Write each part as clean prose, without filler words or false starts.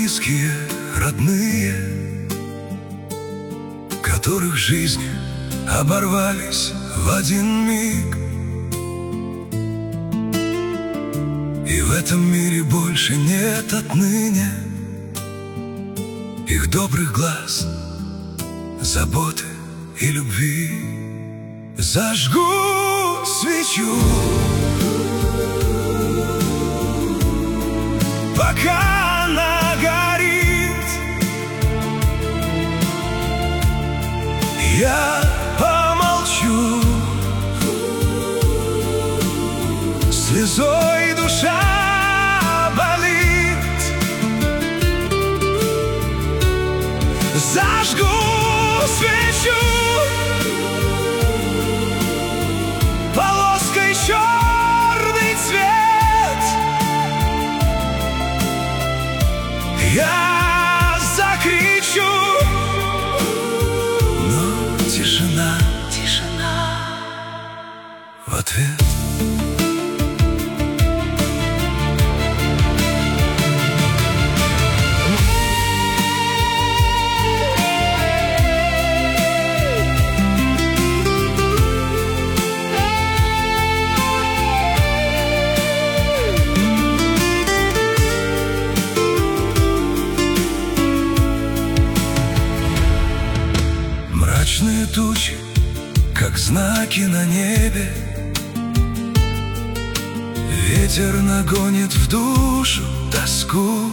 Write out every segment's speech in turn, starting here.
близкие, родные, которых жизни оборвались в один миг. И в этом мире больше нет отныне их добрых глаз, заботы и любви. Зажгу свечу, пока она горит. Я помолчу, слезой душа болит. Зажгу свечу, полоской черный цвет. Я закричу, но тишина, тишина в ответ. Мрачные тучи, как знаки на небе, ветер нагонит в душу тоску.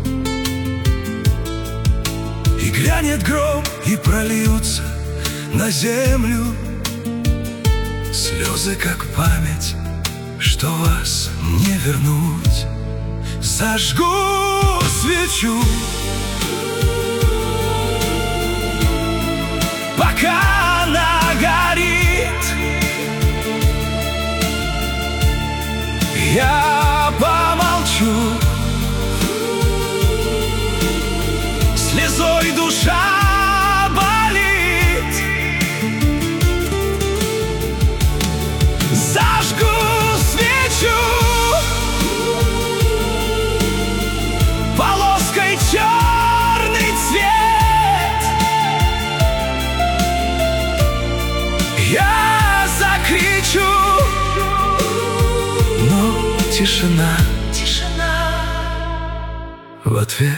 И грянет гром, и прольются на землю слезы, как память, что вас не вернуть. Зажгу свечу, пока она горит. Я помолчу, слезой душа болит. Зажгу свечу, полоской черный цвет. Я закричу, но тишина, тишина в ответ.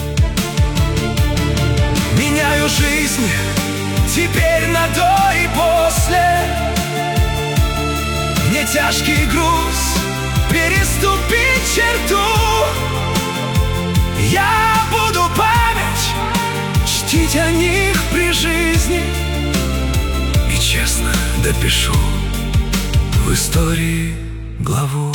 Меняю жизнь теперь на до и после. Мне тяжкий груз переступить черту. Я буду память чтить о них при жизни, и честно допишу в истории главу.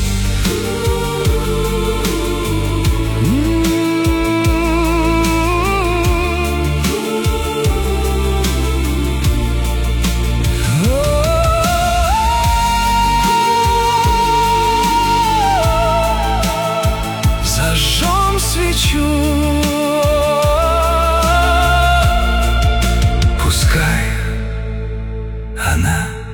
Зажжем свечу, пускай она